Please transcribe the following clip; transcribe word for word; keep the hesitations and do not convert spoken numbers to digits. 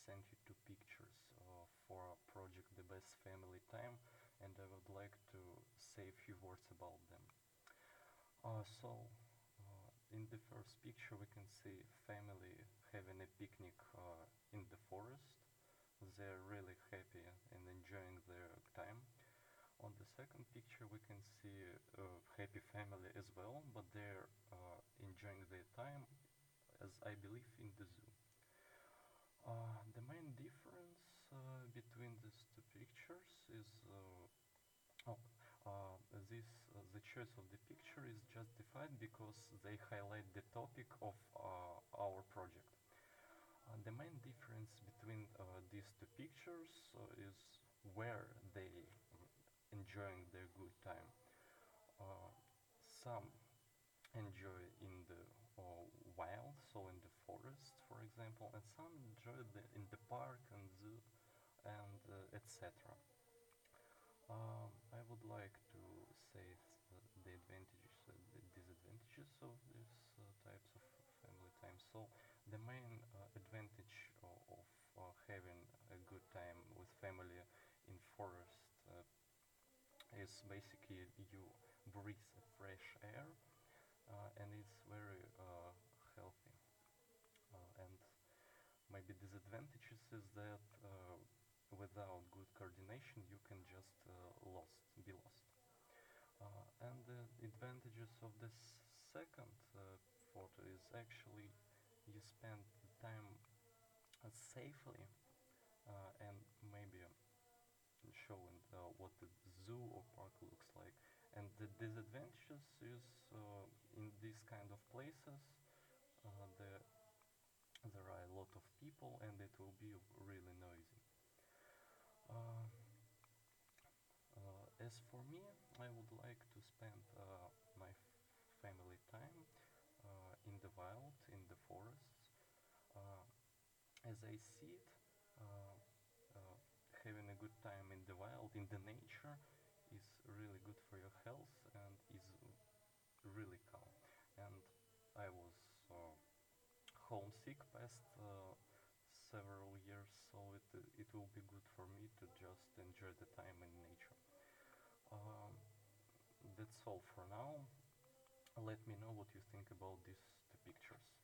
sent you two pictures uh, for our project The Best Family Time, and I would like to say a few words about them. Uh, so, uh, in the first picture we can see family having a picnic uh, in the forest. They're really happy and enjoying their time. On the second picture we can see a happy family as well, but they're uh, enjoying their time, as I believe, in the zoo. Uh, the main difference uh, between these two pictures is uh, oh, uh, this uh, the choice of the picture is justified because they highlight the topic of uh, our project. Uh, the main difference between uh, these two pictures uh, is where they mm, enjoying their good time. Uh, some enjoy in the uh, wild, so in the forest, for example, and some enjoy the, in the park and zoo and uh, et cetera. Um, I would like to say th- the advantages and the disadvantages of these uh, types of family time. So the main uh, advantage of, of uh, having a good time with family in forest uh, is basically you breathe fresh air, uh, and it's very uh, healthy. Uh, and maybe disadvantages is that uh, without good coordination you can just uh, lost, be lost. Uh, and the advantages of this second uh, photo is actually you spend the time uh, safely uh, and maybe showing uh, what the zoo or park looks like. And the disadvantages is uh, in these kind of places uh, the, there are a lot of people and it will be really noisy. Uh, uh, as for me, I would like to spend uh, my family time uh, in the wild, in the forests. Uh, as I see it, uh, uh, having a good time in the wild, in the nature, is really good for your health and is really calm. And I was uh, homesick past uh, several years, so it, it will be good for me to just enjoy the time in nature. Um, that's all for now. Let me know what you think about these two pictures.